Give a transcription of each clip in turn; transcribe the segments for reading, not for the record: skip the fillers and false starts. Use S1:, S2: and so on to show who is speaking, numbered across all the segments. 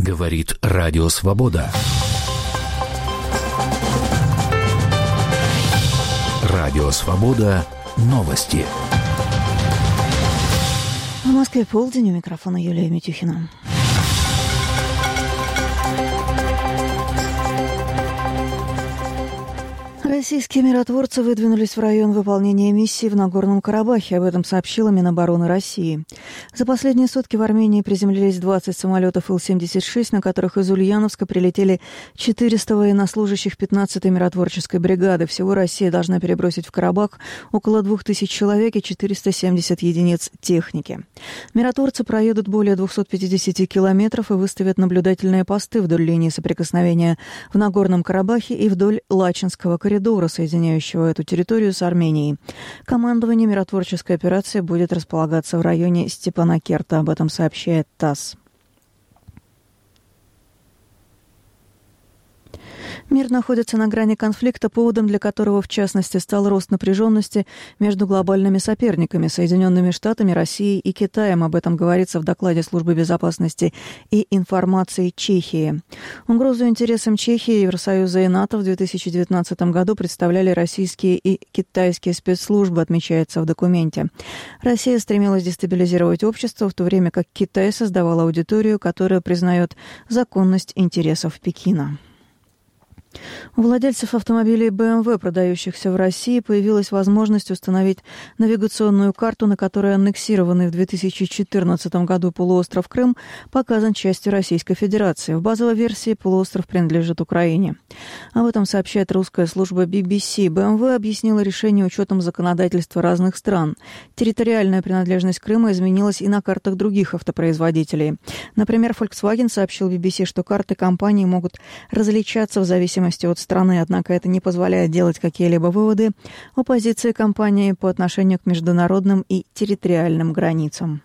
S1: Говорит Радио Свобода. Радио Свобода. Новости.
S2: В Москве полдень, у микрофона Юлия Митюхина. Российские миротворцы выдвинулись в район выполнения миссии в Нагорном Карабахе. Об этом сообщила Минобороны России. За последние сутки в Армении приземлились 20 самолетов Ил-76, на которых из Ульяновска прилетели 400 военнослужащих 15-й миротворческой бригады. Всего Россия должна перебросить в Карабах около 2000 человек и 470 единиц техники. Миротворцы проедут более 250 километров и выставят наблюдательные посты вдоль линии соприкосновения в Нагорном Карабахе и вдоль Лачинского коридора, соединяющего эту территорию с Арменией. Командование миротворческой операции будет располагаться в районе Степанакерта. Об этом сообщает ТАСС. Мир находится на грани конфликта, поводом для которого, в частности, стал рост напряженности между глобальными соперниками – Соединенными Штатами, Россией и Китаем. Об этом говорится в докладе Службы безопасности и информации Чехии. Угрозу интересам Чехии, Евросоюза и НАТО в 2019 году представляли российские и китайские спецслужбы, отмечается в документе. Россия стремилась дестабилизировать общество, в то время как Китай создавал аудиторию, которая признает законность интересов Пекина. У владельцев автомобилей BMW, продающихся в России, появилась возможность установить навигационную карту, на которой аннексированный в 2014 году полуостров Крым показан частью Российской Федерации. В базовой версии полуостров принадлежит Украине. Об этом сообщает русская служба BBC. BMW объяснила решение учетом законодательства разных стран. Территориальная принадлежность Крыма изменилась и на картах других автопроизводителей. Например, Volkswagen сообщил BBC, что карты компании могут различаться в зависимости от страны, однако это не позволяет делать какие-либо выводы о позиции компании по отношению к международным и территориальным границам.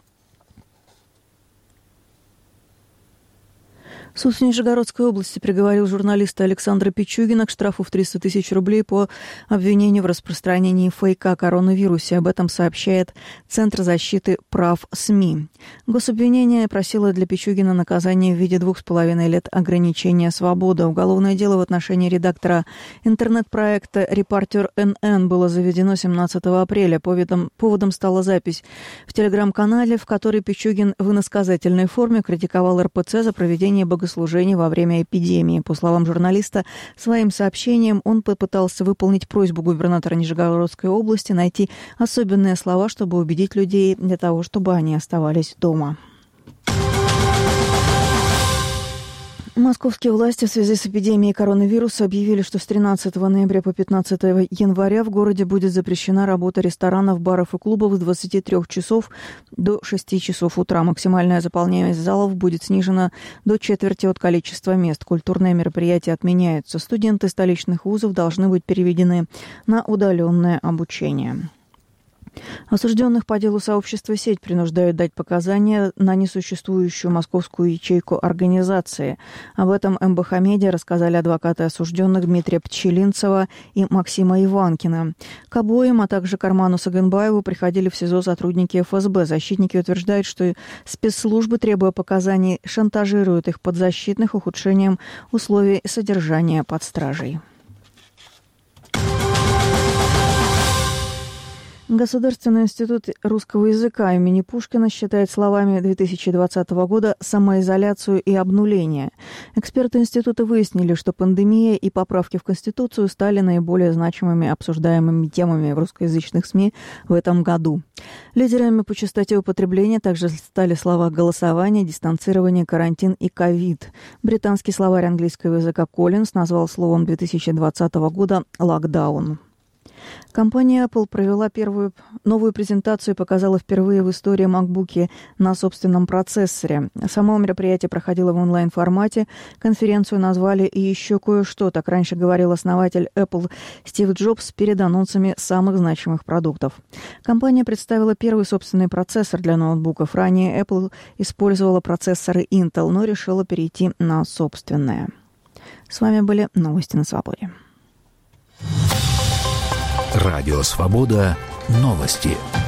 S2: Суд в Нижегородской области приговорил журналиста Александра Пичугина к штрафу в 300 тысяч рублей по обвинению в распространении фейка о коронавирусе. Об этом сообщает Центр защиты прав СМИ. Гособвинение просило для Пичугина наказание в виде 2,5 лет ограничения свободы. Уголовное дело в отношении редактора интернет-проекта «Репортер НН» было заведено 17 апреля. Поводом стала запись в телеграм-канале, в которой Пичугин в иносказательной форме критиковал РПЦ за проведение богослужения во время эпидемии. По словам журналиста, своим сообщением он попытался выполнить просьбу губернатора Нижегородской области найти особенные слова, чтобы убедить людей для того, чтобы они оставались дома. Московские власти в связи с эпидемией коронавируса объявили, что с 13 ноября по 15 января в городе будет запрещена работа ресторанов, баров и клубов с 23 часов до 6 часов утра. Максимальная заполняемость залов будет снижена до четверти от количества мест. Культурные мероприятия отменяются. Студенты столичных вузов должны быть переведены на удаленное обучение. Осужденных по делу сообщества «Сеть» принуждают дать показания на несуществующую московскую ячейку организации. Об этом МБХ Медиа рассказали адвокаты осужденных Дмитрия Пчелинцева и Максима Иванкина. К обоим, а также Карману Саганбаеву приходили в СИЗО сотрудники ФСБ. Защитники утверждают, что спецслужбы, требуя показаний, шантажируют их подзащитных ухудшением условий содержания под стражей. Государственный институт русского языка имени Пушкина считает словами 2020 года самоизоляцию и обнуление. Эксперты института выяснили, что пандемия и поправки в Конституцию стали наиболее значимыми обсуждаемыми темами в русскоязычных СМИ в этом году. Лидерами по частоте употребления также стали слова «голосование», «дистанцирование», «карантин» и «ковид». Британский словарь английского языка Коллинз назвал словом 2020 года «локдаун». Компания Apple провела новую презентацию и показала впервые в истории MacBook'и на собственном процессоре. Само мероприятие проходило в онлайн-формате. Конференцию назвали «И еще кое-что». Так раньше говорил основатель Apple Стив Джобс перед анонсами самых значимых продуктов. Компания представила первый собственный процессор для ноутбуков. Ранее Apple использовала процессоры Intel, но решила перейти на собственные. С вами были новости на свободе.
S1: Радио Свобода. Новости.